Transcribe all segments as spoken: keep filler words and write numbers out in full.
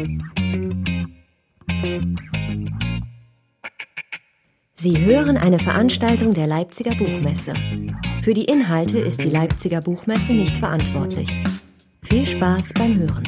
Sie hören eine Veranstaltung der Leipziger Buchmesse. Für die Inhalte ist die Leipziger Buchmesse nicht verantwortlich. Viel Spaß beim Hören.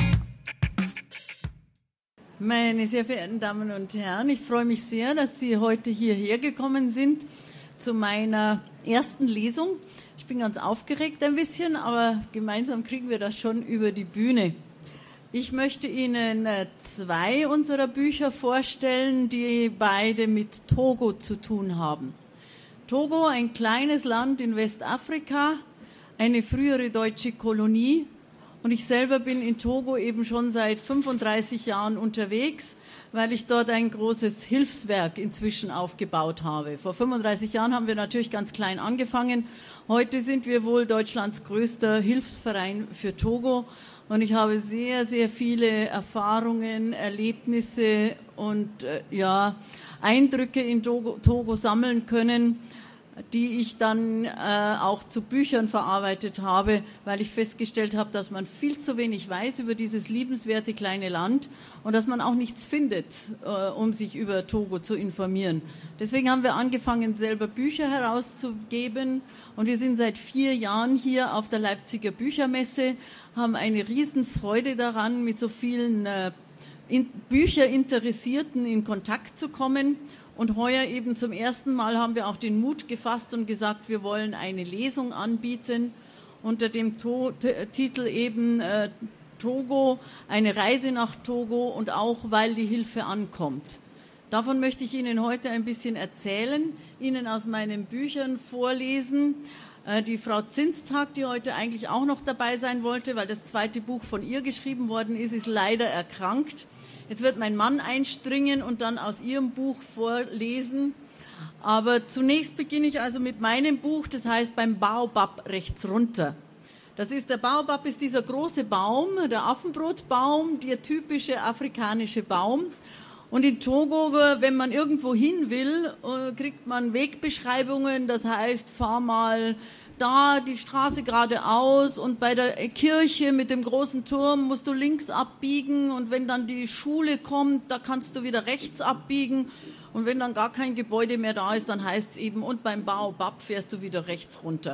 Meine sehr verehrten Damen und Herren, ich freue mich sehr, dass Sie heute hierher gekommen sind zu meiner ersten Lesung. Ich bin ganz aufgeregt ein bisschen, aber gemeinsam kriegen wir das schon über die Bühne. Ich möchte Ihnen zwei unserer Bücher vorstellen, die beide mit Togo zu tun haben. Togo, ein kleines Land in Westafrika, eine frühere deutsche Kolonie. Und ich selber bin in Togo eben schon seit fünfunddreißig Jahren unterwegs, weil ich dort ein großes Hilfswerk inzwischen aufgebaut habe. Vor fünfunddreißig Jahren haben wir natürlich ganz klein angefangen. Heute sind wir wohl Deutschlands größter Hilfsverein für Togo. Und ich habe sehr, sehr viele Erfahrungen, Erlebnisse und äh, ja, Eindrücke in Togo, Togo sammeln können, die ich dann äh, auch zu Büchern verarbeitet habe, weil ich festgestellt habe, dass man viel zu wenig weiß über dieses liebenswerte kleine Land und dass man auch nichts findet, äh, um sich über Togo zu informieren. Deswegen haben wir angefangen, selber Bücher herauszugeben und wir sind seit vier Jahren hier auf der Leipziger Büchermesse, haben eine Riesenfreude daran, mit so vielen äh, in, Bücherinteressierten in Kontakt zu kommen. Und heuer eben zum ersten Mal haben wir auch den Mut gefasst und gesagt, wir wollen eine Lesung anbieten unter dem to- t- Titel eben äh, Togo, eine Reise nach Togo und auch, weil die Hilfe ankommt. Davon möchte ich Ihnen heute ein bisschen erzählen, Ihnen aus meinen Büchern vorlesen. Äh, die Frau Zinstag, die heute eigentlich auch noch dabei sein wollte, weil das zweite Buch von ihr geschrieben worden ist, ist leider erkrankt. Jetzt wird mein Mann einspringen und dann aus ihrem Buch vorlesen. Aber zunächst beginne ich also mit meinem Buch, das heißt Beim Baobab rechts runter. Das ist, der Baobab ist dieser große Baum, der Affenbrotbaum, der typische afrikanische Baum. Und in Togo, wenn man irgendwo hin will, kriegt man Wegbeschreibungen, das heißt, fahr mal da die Straße geradeaus und bei der Kirche mit dem großen Turm musst du links abbiegen und wenn dann die Schule kommt, da kannst du wieder rechts abbiegen und wenn dann gar kein Gebäude mehr da ist, dann heißt es eben, und beim Baobab fährst du wieder rechts runter.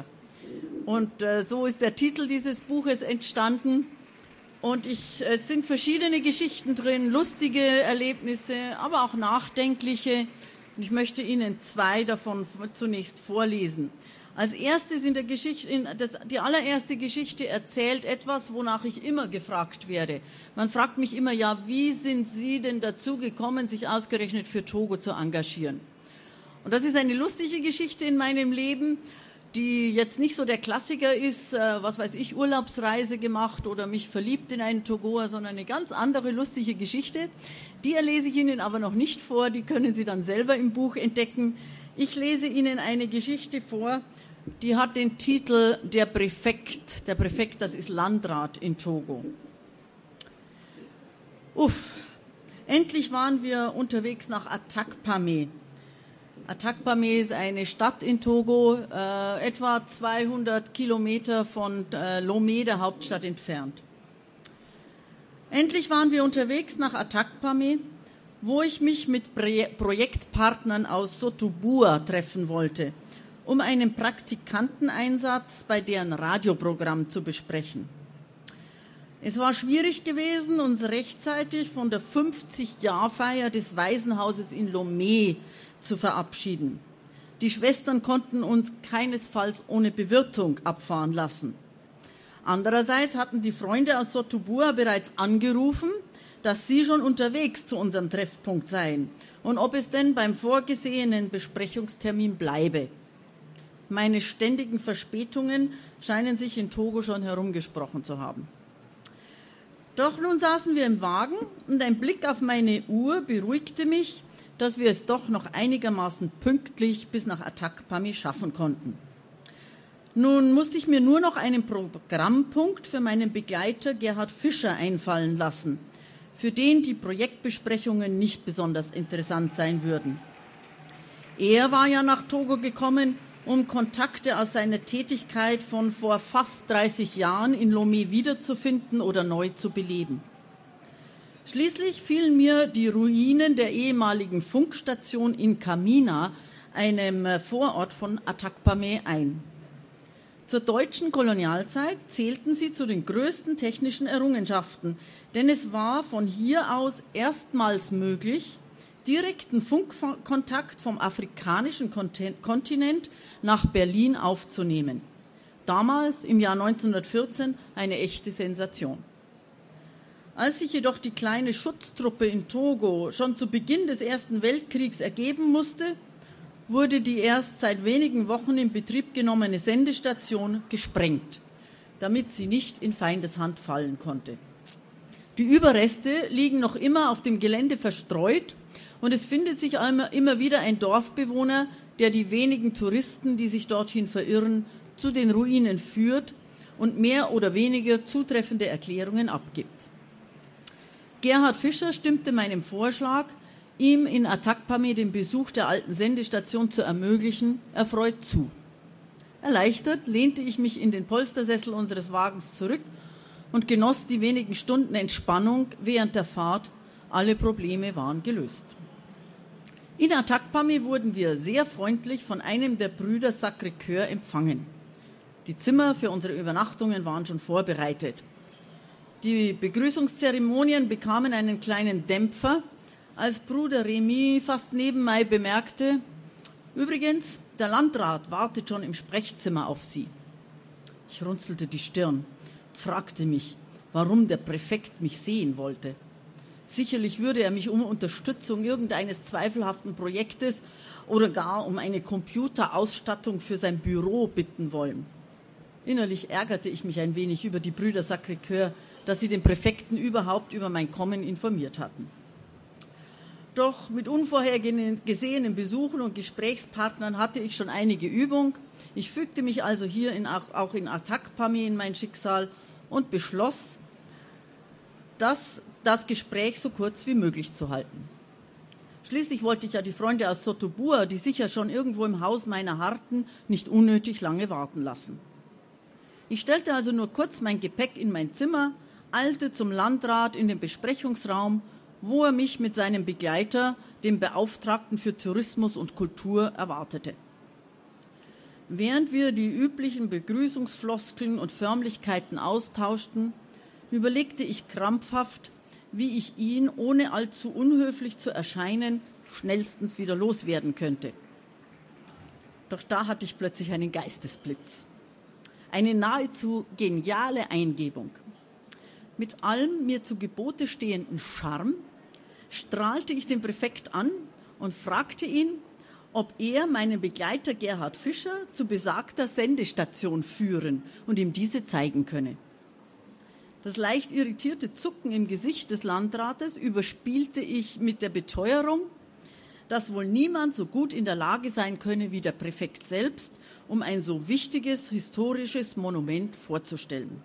Und äh, so ist der Titel dieses Buches entstanden. Und ich, es sind verschiedene Geschichten drin, lustige Erlebnisse, aber auch nachdenkliche. Und ich möchte Ihnen zwei davon zunächst vorlesen. Als erstes in der Geschichte, in das, die allererste Geschichte erzählt etwas, wonach ich immer gefragt werde. Man fragt mich immer, ja, wie sind Sie denn dazu gekommen, sich ausgerechnet für Togo zu engagieren? Und das ist eine lustige Geschichte in meinem Leben, die jetzt nicht so der Klassiker ist, äh, was weiß ich, Urlaubsreise gemacht oder mich verliebt in einen Togoer, sondern eine ganz andere lustige Geschichte. Die lese ich Ihnen aber noch nicht vor, die können Sie dann selber im Buch entdecken. Ich lese Ihnen eine Geschichte vor, die hat den Titel Der Präfekt. Der Präfekt, das ist Landrat in Togo. Uff, endlich waren wir unterwegs nach Atakpame. Atakpame ist eine Stadt in Togo, äh, etwa zweihundert Kilometer von äh, Lomé, der Hauptstadt, entfernt. Endlich waren wir unterwegs nach Atakpame, wo ich mich mit Pre- Projektpartnern aus Sotobua treffen wollte, um einen Praktikanteneinsatz bei deren Radioprogramm zu besprechen. Es war schwierig gewesen, uns rechtzeitig von der fünfzig-Jahr-Feier des Waisenhauses in Lomé zu verabschieden. Die Schwestern konnten uns keinesfalls ohne Bewirtung abfahren lassen. Andererseits hatten die Freunde aus Sotobua bereits angerufen, dass sie schon unterwegs zu unserem Treffpunkt seien und ob es denn beim vorgesehenen Besprechungstermin bleibe. Meine ständigen Verspätungen scheinen sich in Togo schon herumgesprochen zu haben. Doch nun saßen wir im Wagen und ein Blick auf meine Uhr beruhigte mich, dass wir es doch noch einigermaßen pünktlich bis nach Atakpame schaffen konnten. Nun musste ich mir nur noch einen Programmpunkt für meinen Begleiter Gerhard Fischer einfallen lassen, für den die Projektbesprechungen nicht besonders interessant sein würden. Er war ja nach Togo gekommen, um Kontakte aus seiner Tätigkeit von vor fast dreißig Jahren in Lomé wiederzufinden oder neu zu beleben. Schließlich fielen mir die Ruinen der ehemaligen Funkstation in Camina, einem Vorort von Atakpamé, ein. Zur deutschen Kolonialzeit zählten sie zu den größten technischen Errungenschaften, denn es war von hier aus erstmals möglich, direkten Funkkontakt vom afrikanischen Kontinent nach Berlin aufzunehmen. Damals, im Jahr neunzehnhundertvierzehn, eine echte Sensation. Als sich jedoch die kleine Schutztruppe in Togo schon zu Beginn des Ersten Weltkriegs ergeben musste, wurde die erst seit wenigen Wochen in Betrieb genommene Sendestation gesprengt, damit sie nicht in Feindeshand fallen konnte. Die Überreste liegen noch immer auf dem Gelände verstreut und es findet sich immer wieder ein Dorfbewohner, der die wenigen Touristen, die sich dorthin verirren, zu den Ruinen führt und mehr oder weniger zutreffende Erklärungen abgibt. Gerhard Fischer stimmte meinem Vorschlag, ihm in Atakpamé den Besuch der alten Sendestation zu ermöglichen, erfreut zu. Erleichtert lehnte ich mich in den Polstersessel unseres Wagens zurück und genoss die wenigen Stunden Entspannung während der Fahrt. Alle Probleme waren gelöst. In Atakpamé wurden wir sehr freundlich von einem der Brüder Sacré-Cœur empfangen. Die Zimmer für unsere Übernachtungen waren schon vorbereitet. Die Begrüßungszeremonien bekamen einen kleinen Dämpfer, als Bruder Remy fast nebenbei bemerkte, übrigens, der Landrat wartet schon im Sprechzimmer auf Sie. Ich runzelte die Stirn und fragte mich, warum der Präfekt mich sehen wollte. Sicherlich würde er mich um Unterstützung irgendeines zweifelhaften Projektes oder gar um eine Computerausstattung für sein Büro bitten wollen. Innerlich ärgerte ich mich ein wenig über die Brüder Sacré-Cœur, dass sie den Präfekten überhaupt über mein Kommen informiert hatten. Doch mit unvorhergesehenen Besuchen und Gesprächspartnern hatte ich schon einige Übung. Ich fügte mich also hier in, auch in Atakpamé in mein Schicksal und beschloss, das, das Gespräch so kurz wie möglich zu halten. Schließlich wollte ich ja die Freunde aus Sotobua, die sicher schon irgendwo im Haus meiner harrten, nicht unnötig lange warten lassen. Ich stellte also nur kurz mein Gepäck in mein Zimmer, eilte zum Landrat in den Besprechungsraum, wo er mich mit seinem Begleiter, dem Beauftragten für Tourismus und Kultur, erwartete. Während wir die üblichen Begrüßungsfloskeln und Förmlichkeiten austauschten, überlegte ich krampfhaft, wie ich ihn, ohne allzu unhöflich zu erscheinen, schnellstens wieder loswerden könnte. Doch da hatte ich plötzlich einen Geistesblitz. Eine nahezu geniale Eingebung. Mit allem mir zu Gebote stehenden Charme strahlte ich den Präfekt an und fragte ihn, ob er meinen Begleiter Gerhard Fischer zu besagter Sendestation führen und ihm diese zeigen könne. Das leicht irritierte Zucken im Gesicht des Landrates überspielte ich mit der Beteuerung, dass wohl niemand so gut in der Lage sein könne wie der Präfekt selbst, um ein so wichtiges historisches Monument vorzustellen.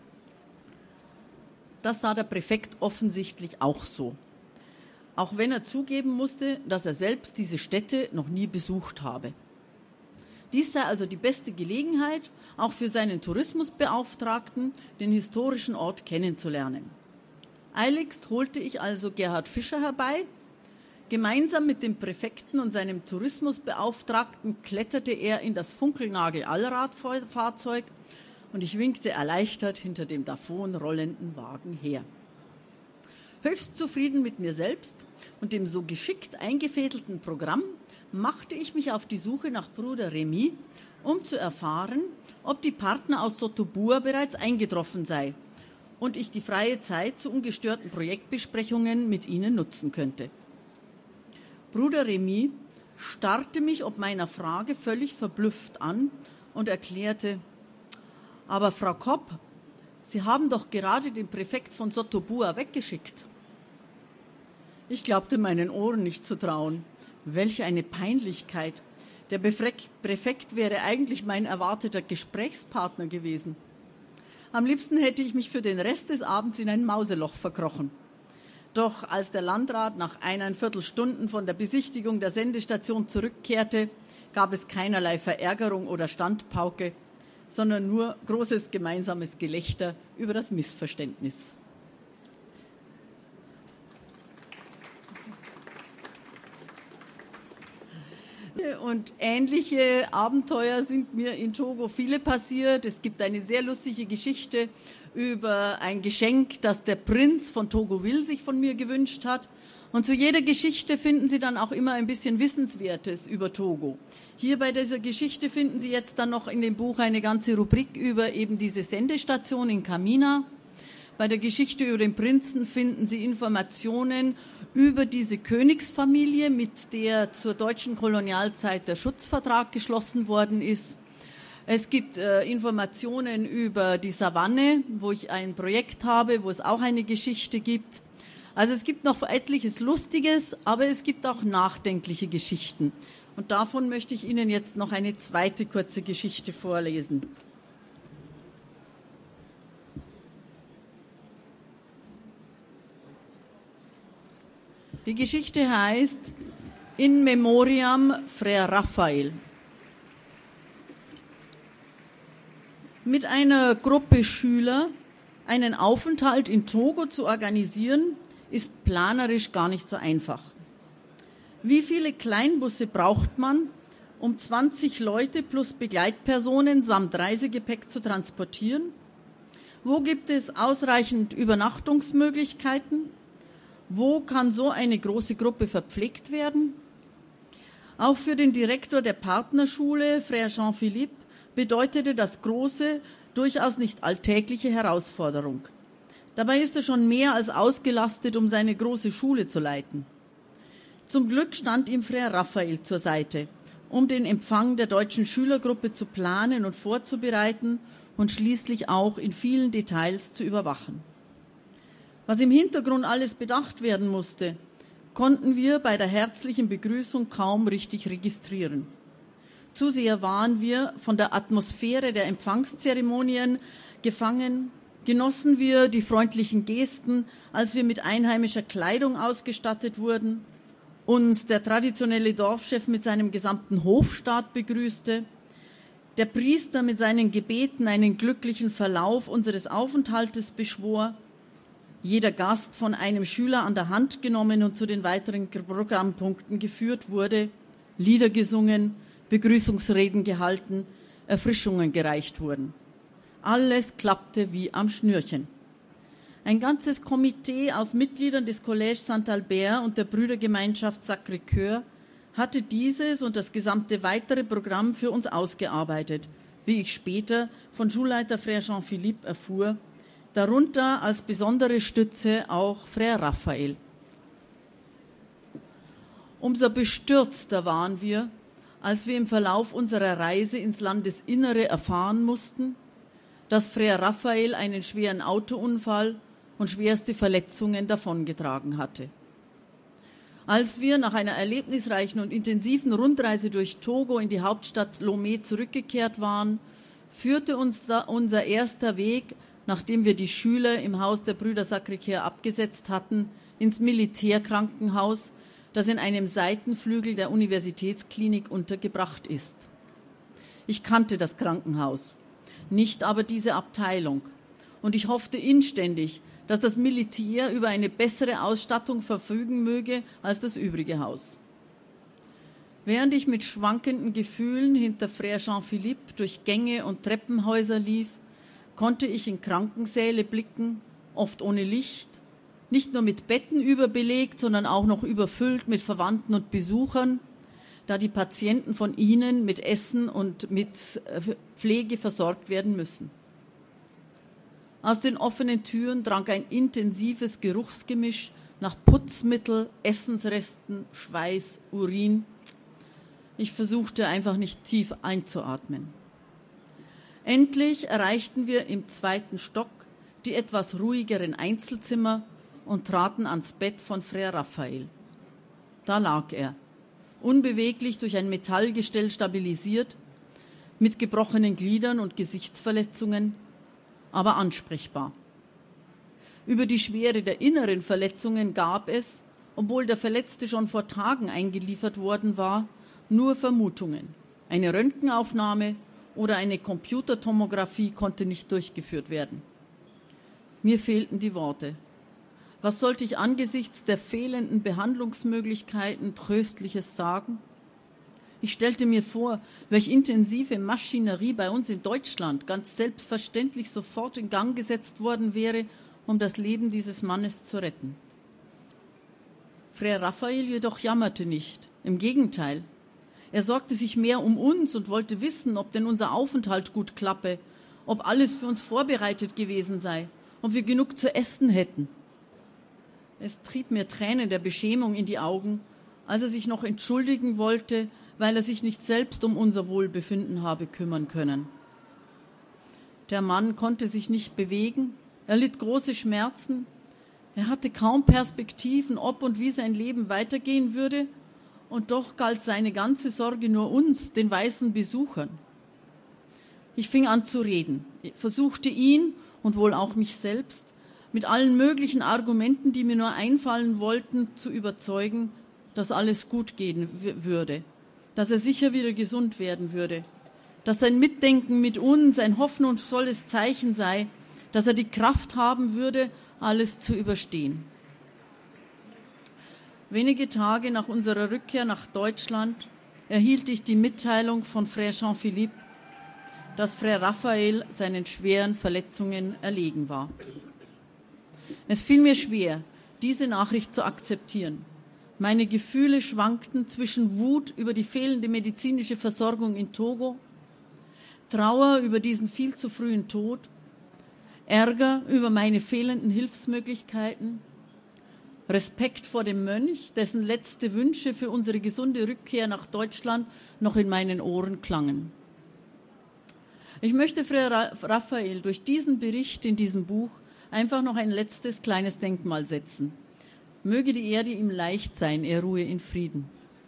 Das sah der Präfekt offensichtlich auch so, auch wenn er zugeben musste, dass er selbst diese Stätte noch nie besucht habe. Dies sei also die beste Gelegenheit, auch für seinen Tourismusbeauftragten den historischen Ort kennenzulernen. Eiligst holte ich also Gerhard Fischer herbei. Gemeinsam mit dem Präfekten und seinem Tourismusbeauftragten kletterte er in das Funkelnagel-Allradfahrzeug und ich winkte erleichtert hinter dem davon rollenden Wagen her. Höchst zufrieden mit mir selbst und dem so geschickt eingefädelten Programm machte ich mich auf die Suche nach Bruder Remy, um zu erfahren, ob die Partner aus Sotobua bereits eingetroffen sei und ich die freie Zeit zu ungestörten Projektbesprechungen mit ihnen nutzen könnte. Bruder Remy starrte mich ob meiner Frage völlig verblüfft an und erklärte, aber Frau Kopp, Sie haben doch gerade den Präfekt von Sotobua weggeschickt. Ich glaubte meinen Ohren nicht zu trauen. Welch eine Peinlichkeit. Der Präfekt wäre eigentlich mein erwarteter Gesprächspartner gewesen. Am liebsten hätte ich mich für den Rest des Abends in ein Mauseloch verkrochen. Doch als der Landrat nach eineinviertel Stunden von der Besichtigung der Sendestation zurückkehrte, gab es keinerlei Verärgerung oder Standpauke, sondern nur großes gemeinsames Gelächter über das Missverständnis. Und ähnliche Abenteuer sind mir in Togo viele passiert. Es gibt eine sehr lustige Geschichte über ein Geschenk, das der Prinz von Togoville sich von mir gewünscht hat. Und zu jeder Geschichte finden Sie dann auch immer ein bisschen Wissenswertes über Togo. Hier bei dieser Geschichte finden Sie jetzt dann noch in dem Buch eine ganze Rubrik über eben diese Sendestation in Kamina. Bei der Geschichte über den Prinzen finden Sie Informationen über diese Königsfamilie, mit der zur deutschen Kolonialzeit der Schutzvertrag geschlossen worden ist. Es gibt äh, Informationen über die Savanne, wo ich ein Projekt habe, wo es auch eine Geschichte gibt. Also es gibt noch etliches Lustiges, aber es gibt auch nachdenkliche Geschichten. Und davon möchte ich Ihnen jetzt noch eine zweite kurze Geschichte vorlesen. Die Geschichte heißt In Memoriam Frère Raphael. Mit einer Gruppe Schüler einen Aufenthalt in Togo zu organisieren, ist planerisch gar nicht so einfach. Wie viele Kleinbusse braucht man, um zwanzig Leute plus Begleitpersonen samt Reisegepäck zu transportieren? Wo gibt es ausreichend Übernachtungsmöglichkeiten? Wo kann so eine große Gruppe verpflegt werden? Auch für den Direktor der Partnerschule, Frère Jean-Philippe, bedeutete das große, durchaus nicht alltägliche Herausforderung. Dabei ist er schon mehr als ausgelastet, um seine große Schule zu leiten. Zum Glück stand ihm Frère Raphael zur Seite, um den Empfang der deutschen Schülergruppe zu planen und vorzubereiten und schließlich auch in vielen Details zu überwachen. Was im Hintergrund alles bedacht werden musste, konnten wir bei der herzlichen Begrüßung kaum richtig registrieren. Zu sehr waren wir von der Atmosphäre der Empfangszeremonien gefangen, genossen wir die freundlichen Gesten, als wir mit einheimischer Kleidung ausgestattet wurden, uns der traditionelle Dorfchef mit seinem gesamten Hofstaat begrüßte, der Priester mit seinen Gebeten einen glücklichen Verlauf unseres Aufenthaltes beschwor, jeder Gast von einem Schüler an der Hand genommen und zu den weiteren Programmpunkten geführt wurde, Lieder gesungen, Begrüßungsreden gehalten, Erfrischungen gereicht wurden. Alles klappte wie am Schnürchen. Ein ganzes Komitee aus Mitgliedern des Collège Saint-Albert und der Brüdergemeinschaft Sacré-Cœur hatte dieses und das gesamte weitere Programm für uns ausgearbeitet, wie ich später von Schulleiter Frère Jean-Philippe erfuhr, darunter als besondere Stütze auch Frère Raphael. Umso bestürzter waren wir, als wir im Verlauf unserer Reise ins Landesinnere erfahren mussten, dass Frère Raphael einen schweren Autounfall und schwerste Verletzungen davongetragen hatte. Als wir nach einer erlebnisreichen und intensiven Rundreise durch Togo in die Hauptstadt Lomé zurückgekehrt waren, führte uns da unser erster Weg, nachdem wir die Schüler im Haus der Brüder Sacré-Cœur abgesetzt hatten, ins Militärkrankenhaus, das in einem Seitenflügel der Universitätsklinik untergebracht ist. Ich kannte das Krankenhaus, nicht aber diese Abteilung, und ich hoffte inständig, dass das Militär über eine bessere Ausstattung verfügen möge als das übrige Haus. Während ich mit schwankenden Gefühlen hinter Frère Jean-Philippe durch Gänge und Treppenhäuser lief, konnte ich in Krankensäle blicken, oft ohne Licht, nicht nur mit Betten überbelegt, sondern auch noch überfüllt mit Verwandten und Besuchern, da die Patienten von ihnen mit Essen und mit Pflege versorgt werden müssen. Aus den offenen Türen drang ein intensives Geruchsgemisch nach Putzmittel, Essensresten, Schweiß, Urin. Ich versuchte einfach nicht tief einzuatmen. Endlich erreichten wir im zweiten Stock die etwas ruhigeren Einzelzimmer und traten ans Bett von Frère Raphael. Da lag er, unbeweglich durch ein Metallgestell stabilisiert, mit gebrochenen Gliedern und Gesichtsverletzungen, aber ansprechbar. Über die Schwere der inneren Verletzungen gab es, obwohl der Verletzte schon vor Tagen eingeliefert worden war, nur Vermutungen. Eine Röntgenaufnahme oder eine Computertomographie konnte nicht durchgeführt werden. Mir fehlten die Worte. Was sollte ich angesichts der fehlenden Behandlungsmöglichkeiten Tröstliches sagen? Ich stellte mir vor, welch intensive Maschinerie bei uns in Deutschland ganz selbstverständlich sofort in Gang gesetzt worden wäre, um das Leben dieses Mannes zu retten. Frère Raphael jedoch jammerte nicht. Im Gegenteil. Er sorgte sich mehr um uns und wollte wissen, ob denn unser Aufenthalt gut klappe, ob alles für uns vorbereitet gewesen sei, ob wir genug zu essen hätten. Es trieb mir Tränen der Beschämung in die Augen, als er sich noch entschuldigen wollte, weil er sich nicht selbst um unser Wohlbefinden habe kümmern können. Der Mann konnte sich nicht bewegen, er litt große Schmerzen, er hatte kaum Perspektiven, ob und wie sein Leben weitergehen würde, und doch galt seine ganze Sorge nur uns, den weißen Besuchern. Ich fing an zu reden, ich versuchte ihn und wohl auch mich selbst mit allen möglichen Argumenten, die mir nur einfallen wollten, zu überzeugen, dass alles gut gehen w- würde, dass er sicher wieder gesund werden würde, dass sein Mitdenken mit uns ein hoffnungsvolles Zeichen sei, dass er die Kraft haben würde, alles zu überstehen. Wenige Tage nach unserer Rückkehr nach Deutschland erhielt ich die Mitteilung von Frère Jean-Philippe, dass Frère Raphael seinen schweren Verletzungen erlegen war. Es fiel mir schwer, diese Nachricht zu akzeptieren. Meine Gefühle schwankten zwischen Wut über die fehlende medizinische Versorgung in Togo, Trauer über diesen viel zu frühen Tod, Ärger über meine fehlenden Hilfsmöglichkeiten, Respekt vor dem Mönch, dessen letzte Wünsche für unsere gesunde Rückkehr nach Deutschland noch in meinen Ohren klangen. Ich möchte Frère Raphael durch diesen Bericht in diesem Buch einfach noch ein letztes kleines Denkmal setzen. Möge die Erde ihm leicht sein, er ruhe in Frieden.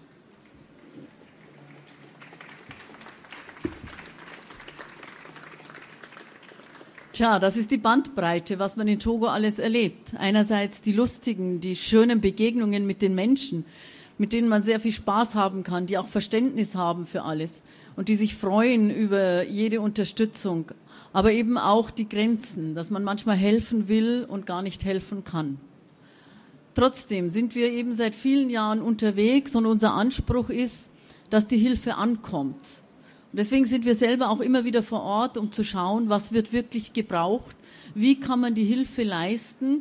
Tja, das ist die Bandbreite, was man in Togo alles erlebt. Einerseits die lustigen, die schönen Begegnungen mit den Menschen, mit denen man sehr viel Spaß haben kann, die auch Verständnis haben für alles und die sich freuen über jede Unterstützung. Aber eben auch die Grenzen, dass man manchmal helfen will und gar nicht helfen kann. Trotzdem sind wir eben seit vielen Jahren unterwegs und unser Anspruch ist, dass die Hilfe ankommt. Und deswegen sind wir selber auch immer wieder vor Ort, um zu schauen, was wird wirklich gebraucht, wie kann man die Hilfe leisten,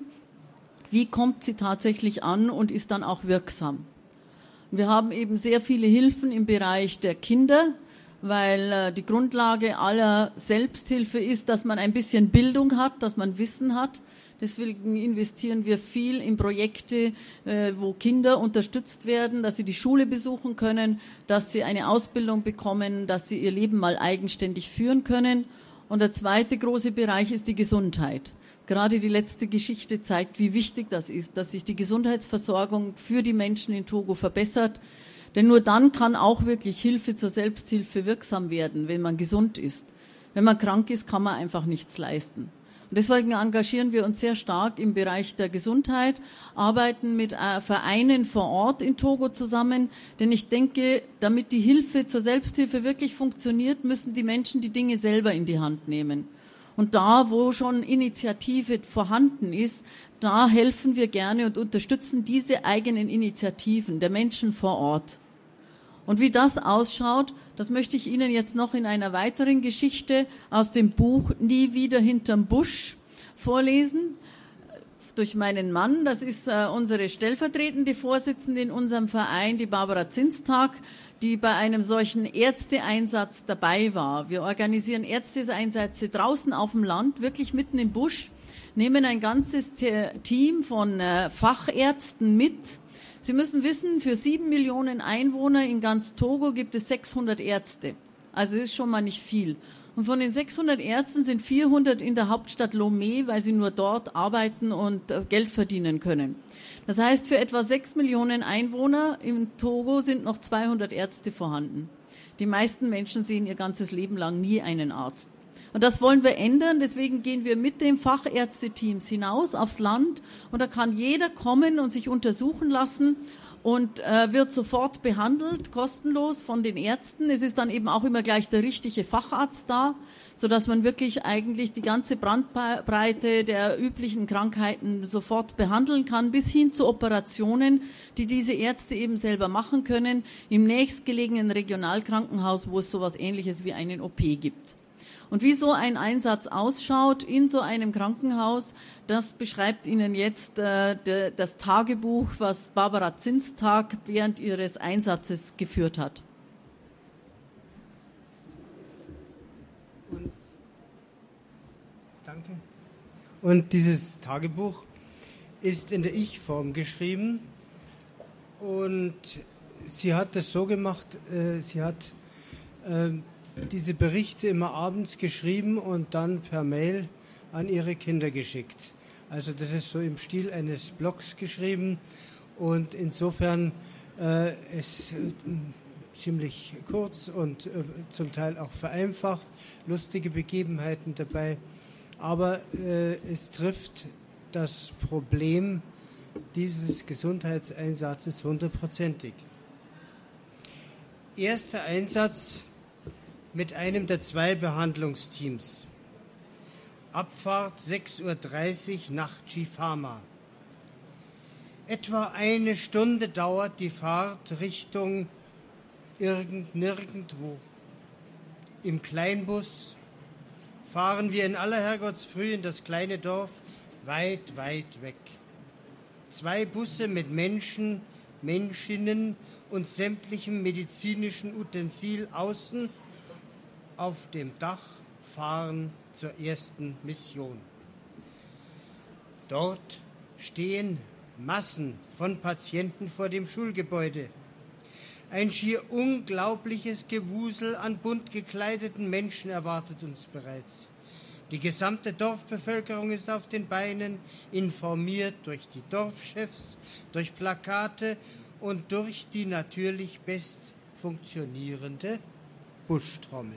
wie kommt sie tatsächlich an und ist dann auch wirksam. Wir haben eben sehr viele Hilfen im Bereich der Kinder, weil äh, die Grundlage aller Selbsthilfe ist, dass man ein bisschen Bildung hat, dass man Wissen hat. Deswegen investieren wir viel in Projekte, äh, wo Kinder unterstützt werden, dass sie die Schule besuchen können, dass sie eine Ausbildung bekommen, dass sie ihr Leben mal eigenständig führen können. Und der zweite große Bereich ist die Gesundheit. Gerade die letzte Geschichte zeigt, wie wichtig das ist, dass sich die Gesundheitsversorgung für die Menschen in Togo verbessert. Denn nur dann kann auch wirklich Hilfe zur Selbsthilfe wirksam werden, wenn man gesund ist. Wenn man krank ist, kann man einfach nichts leisten. Und deswegen engagieren wir uns sehr stark im Bereich der Gesundheit, arbeiten mit Vereinen vor Ort in Togo zusammen. Denn ich denke, damit die Hilfe zur Selbsthilfe wirklich funktioniert, müssen die Menschen die Dinge selber in die Hand nehmen. Und da, wo schon Initiative vorhanden ist, da helfen wir gerne und unterstützen diese eigenen Initiativen der Menschen vor Ort. Und wie das ausschaut, das möchte ich Ihnen jetzt noch in einer weiteren Geschichte aus dem Buch Nie wieder hinterm Busch vorlesen. Durch meinen Mann, das ist äh, unsere stellvertretende Vorsitzende in unserem Verein, die Barbara Zinstag, die bei einem solchen Ärzteeinsatz dabei war. Wir organisieren Ärzteeinsätze draußen auf dem Land, wirklich mitten im Busch, nehmen ein ganzes Team von äh, Fachärzten mit. Sie müssen wissen, für sieben Millionen Einwohner in ganz Togo gibt es sechshundert Ärzte. Also das ist schon mal nicht viel. Und von den sechshundert Ärzten sind vierhundert in der Hauptstadt Lomé, weil sie nur dort arbeiten und Geld verdienen können. Das heißt, für etwa sechs Millionen Einwohner im Togo sind noch zweihundert Ärzte vorhanden. Die meisten Menschen sehen ihr ganzes Leben lang nie einen Arzt. Und das wollen wir ändern, deswegen gehen wir mit den Fachärzteteams hinaus aufs Land und da kann jeder kommen und sich untersuchen lassen und äh, wird sofort behandelt, kostenlos von den Ärzten. Es ist dann eben auch immer gleich der richtige Facharzt da, sodass man wirklich eigentlich die ganze Bandbreite der üblichen Krankheiten sofort behandeln kann, bis hin zu Operationen, die diese Ärzte eben selber machen können, im nächstgelegenen Regionalkrankenhaus, wo es sowas Ähnliches wie einen O P gibt. Und wie so ein Einsatz ausschaut in so einem Krankenhaus, das beschreibt Ihnen jetzt äh, de, das Tagebuch, was Barbara Zinstag während ihres Einsatzes geführt hat. Und, danke. Und dieses Tagebuch ist in der Ich-Form geschrieben und sie hat das so gemacht, äh, sie hat äh, diese Berichte immer abends geschrieben und dann per Mail an ihre Kinder geschickt. Also das ist so im Stil eines Blogs geschrieben und insofern äh, ist äh, ziemlich kurz und äh, zum Teil auch vereinfacht, lustige Begebenheiten dabei, aber äh, es trifft das Problem dieses Gesundheitseinsatzes hundertprozentig. Erster Einsatz mit einem der zwei Behandlungsteams. Abfahrt sechs Uhr dreißig nach Chifama. Etwa eine Stunde dauert die Fahrt Richtung irgend nirgendwo. Im Kleinbus fahren wir in aller Herrgottsfrüh in das kleine Dorf weit, weit weg. Zwei Busse mit Menschen, Menschinnen und sämtlichem medizinischen Utensil außen auf dem Dach fahren zur ersten Mission. Dort stehen Massen von Patienten vor dem Schulgebäude. Ein schier unglaubliches Gewusel an bunt gekleideten Menschen erwartet uns bereits. Die gesamte Dorfbevölkerung ist auf den Beinen, informiert durch die Dorfchefs, durch Plakate und durch die natürlich best funktionierende Buschtrommel.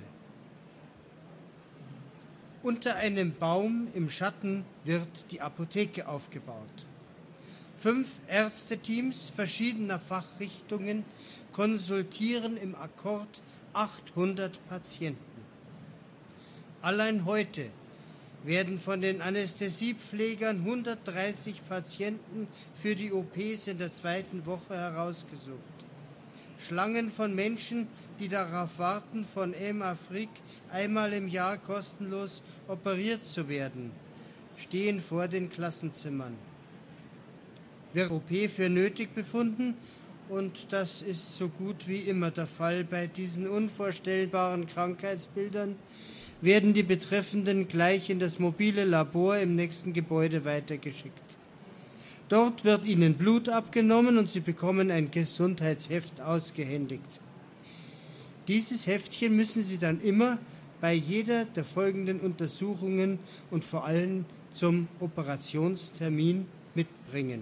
Unter einem Baum im Schatten wird die Apotheke aufgebaut. Fünf Ärzteteams verschiedener Fachrichtungen konsultieren im Akkord achthundert Patienten. Allein heute werden von den Anästhesiepflegern hundertdreißig Patienten für die O Ps in der zweiten Woche herausgesucht. Schlangen von Menschen, die darauf warten, von M. Afrique einmal im Jahr kostenlos operiert zu werden, stehen vor den Klassenzimmern. Wird O P für nötig befunden, und das ist so gut wie immer der Fall bei diesen unvorstellbaren Krankheitsbildern, werden die Betreffenden gleich in das mobile Labor im nächsten Gebäude weitergeschickt. Dort wird ihnen Blut abgenommen und sie bekommen ein Gesundheitsheft ausgehändigt. Dieses Heftchen müssen sie dann immer bei jeder der folgenden Untersuchungen und vor allem zum Operationstermin mitbringen.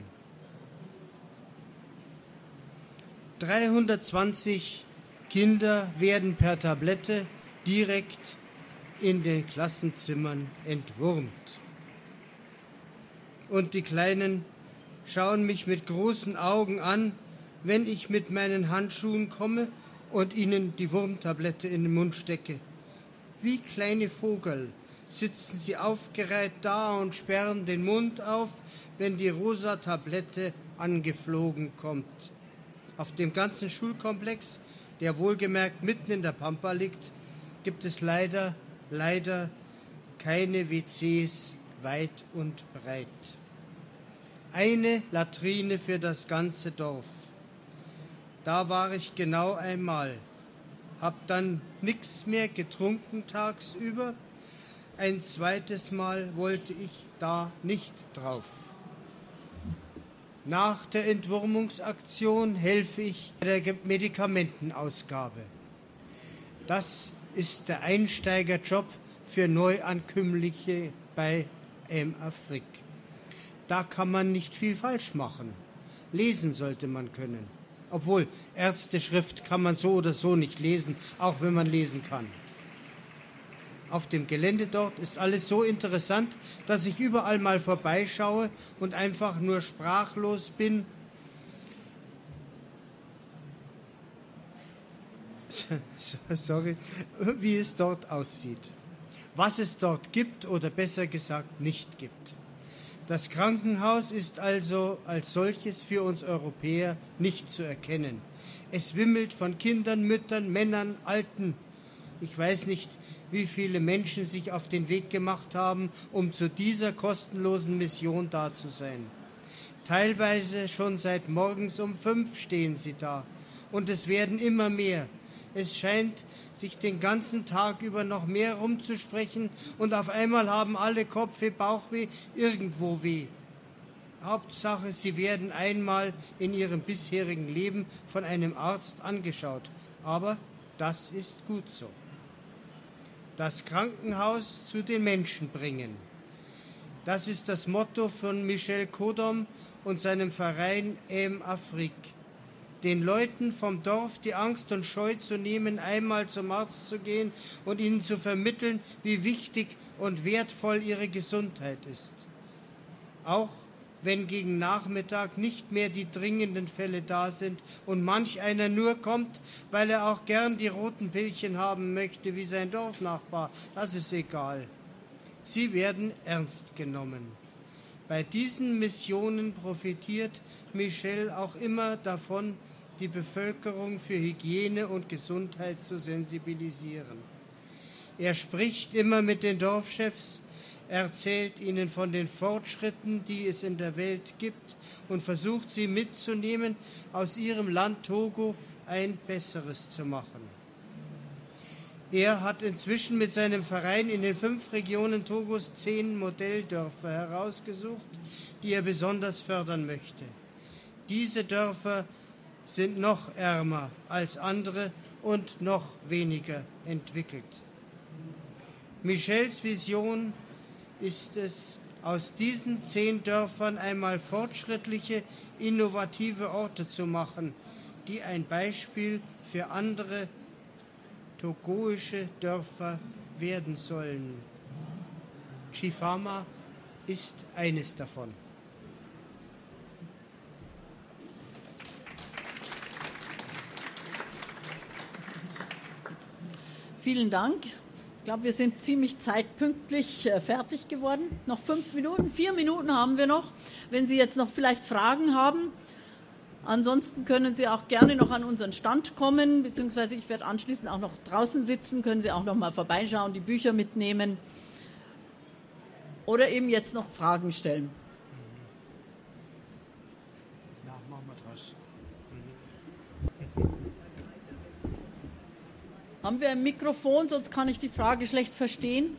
dreihundertzwanzig Kinder werden per Tablette direkt in den Klassenzimmern entwurmt. Und die Kleinen schauen mich mit großen Augen an, wenn ich mit meinen Handschuhen komme und ihnen die Wurmtablette in den Mund stecke. Wie kleine Vogel sitzen sie aufgereiht da und sperren den Mund auf, wenn die rosa Tablette angeflogen kommt. Auf dem ganzen Schulkomplex, der wohlgemerkt mitten in der Pampa liegt, gibt es leider, leider keine W Cs weit und breit. Eine Latrine für das ganze Dorf. Da war ich genau einmal, hab dann nichts mehr getrunken tagsüber. Ein zweites Mal wollte ich da nicht drauf. Nach der Entwurmungsaktion helfe ich bei der Medikamentenausgabe. Das ist der Einsteigerjob für Neuankömmliche bei M. Afrique. Da kann man nicht viel falsch machen. Lesen sollte man können. Obwohl, Ärzteschrift kann man so oder so nicht lesen, auch wenn man lesen kann. Auf dem Gelände dort ist alles so interessant, dass ich überall mal vorbeischaue und einfach nur sprachlos bin. sorry, wie es dort aussieht. Was es dort gibt oder besser gesagt nicht gibt. Das Krankenhaus ist also als solches für uns Europäer nicht zu erkennen. Es wimmelt von Kindern, Müttern, Männern, Alten. Ich weiß nicht, wie viele Menschen sich auf den Weg gemacht haben, um zu dieser kostenlosen Mission da zu sein. Teilweise schon seit morgens um fünf stehen sie da. Und es werden immer mehr. Es scheint, sich den ganzen Tag über noch mehr rumzusprechen und auf einmal haben alle Kopfweh, Bauchweh, irgendwo weh. Hauptsache, sie werden einmal in ihrem bisherigen Leben von einem Arzt angeschaut. Aber das ist gut so. Das Krankenhaus zu den Menschen bringen. Das ist das Motto von Michel Kodom und seinem Verein Aime Afrique. Den Leuten vom Dorf die Angst und Scheu zu nehmen, einmal zum Arzt zu gehen und ihnen zu vermitteln, wie wichtig und wertvoll ihre Gesundheit ist. Auch wenn gegen Nachmittag nicht mehr die dringenden Fälle da sind und manch einer nur kommt, weil er auch gern die roten Pillchen haben möchte wie sein Dorfnachbar, das ist egal. Sie werden ernst genommen. Bei diesen Missionen profitiert Michel auch immer davon, die Bevölkerung für Hygiene und Gesundheit zu sensibilisieren. Er spricht immer mit den Dorfchefs, erzählt ihnen von den Fortschritten, die es in der Welt gibt und versucht sie mitzunehmen, aus ihrem Land Togo ein besseres zu machen. Er hat inzwischen mit seinem Verein in den fünf Regionen Togos zehn Modelldörfer herausgesucht, die er besonders fördern möchte. Diese Dörfer sind noch ärmer als andere und noch weniger entwickelt. Michels Vision ist es, aus diesen zehn Dörfern einmal fortschrittliche, innovative Orte zu machen, die ein Beispiel für andere togoische Dörfer werden sollen. Chifama ist eines davon. Vielen Dank. Ich glaube, wir sind ziemlich zeitpünktlich äh, fertig geworden. Noch fünf Minuten, vier Minuten haben wir noch. Wenn Sie jetzt noch vielleicht Fragen haben, ansonsten können Sie auch gerne noch an unseren Stand kommen, beziehungsweise ich werde anschließend auch noch draußen sitzen, können Sie auch noch mal vorbeischauen, die Bücher mitnehmen oder eben jetzt noch Fragen stellen. Ja, machen wir draus. Haben wir ein Mikrofon, sonst kann ich die Frage schlecht verstehen.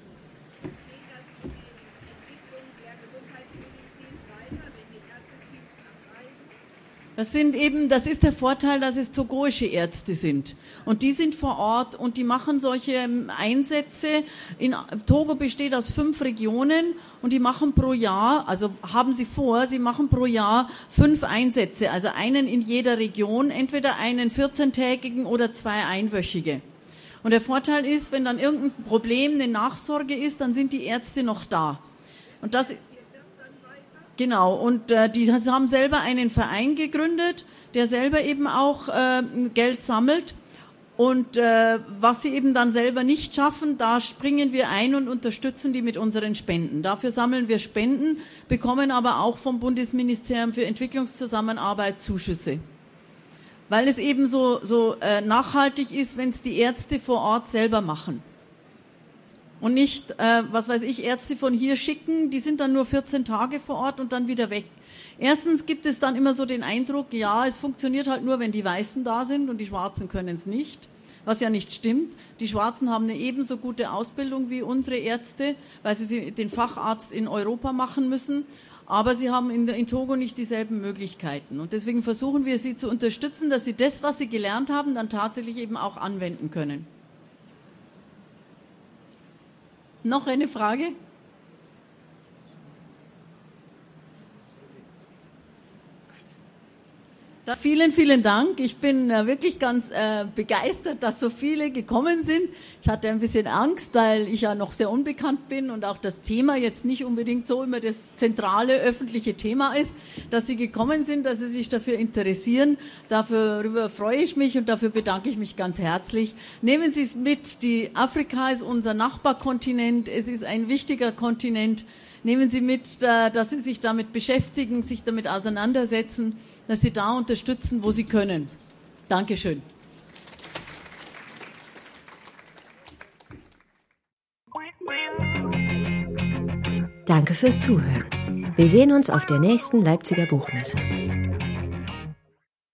Das sind eben, das ist der Vorteil, dass es togoische Ärzte sind. Und die sind vor Ort und die machen solche Einsätze. In, Togo besteht aus fünf Regionen und die machen pro Jahr, also haben sie vor, sie machen pro Jahr fünf Einsätze, also einen in jeder Region, entweder einen vierzehntägigen oder zwei einwöchige. Und der Vorteil ist, wenn dann irgendein Problem, eine Nachsorge ist, dann sind die Ärzte noch da. Und das Genau, und äh, die haben selber einen Verein gegründet, der selber eben auch äh, Geld sammelt. Und äh, was sie eben dann selber nicht schaffen, da springen wir ein und unterstützen die mit unseren Spenden. Dafür sammeln wir Spenden, bekommen aber auch vom Bundesministerium für Entwicklungszusammenarbeit Zuschüsse. Weil es eben so, so äh, nachhaltig ist, wenn es die Ärzte vor Ort selber machen. Und nicht, äh, was weiß ich, Ärzte von hier schicken, die sind dann nur vierzehn Tage vor Ort und dann wieder weg. Erstens gibt es dann immer so den Eindruck, ja, es funktioniert halt nur, wenn die Weißen da sind und die Schwarzen können es nicht, was ja nicht stimmt. Die Schwarzen haben eine ebenso gute Ausbildung wie unsere Ärzte, weil sie den Facharzt in Europa machen müssen, aber sie haben in, in Togo nicht dieselben Möglichkeiten. Und deswegen versuchen wir sie zu unterstützen, dass sie das, was sie gelernt haben, dann tatsächlich eben auch anwenden können. Noch eine Frage? Vielen, vielen Dank. Ich bin äh, wirklich ganz äh, begeistert, dass so viele gekommen sind. Ich hatte ein bisschen Angst, weil ich ja noch sehr unbekannt bin und auch das Thema jetzt nicht unbedingt so immer das zentrale öffentliche Thema ist, dass Sie gekommen sind, dass Sie sich dafür interessieren. Darüber freue ich mich und dafür bedanke ich mich ganz herzlich. Nehmen Sie es mit. Die Afrika ist unser Nachbarkontinent. Es ist ein wichtiger Kontinent. Nehmen Sie mit, äh, dass Sie sich damit beschäftigen, sich damit auseinandersetzen, dass Sie da unterstützen, wo Sie können. Dankeschön. Danke fürs Zuhören. Wir sehen uns auf der nächsten Leipziger Buchmesse.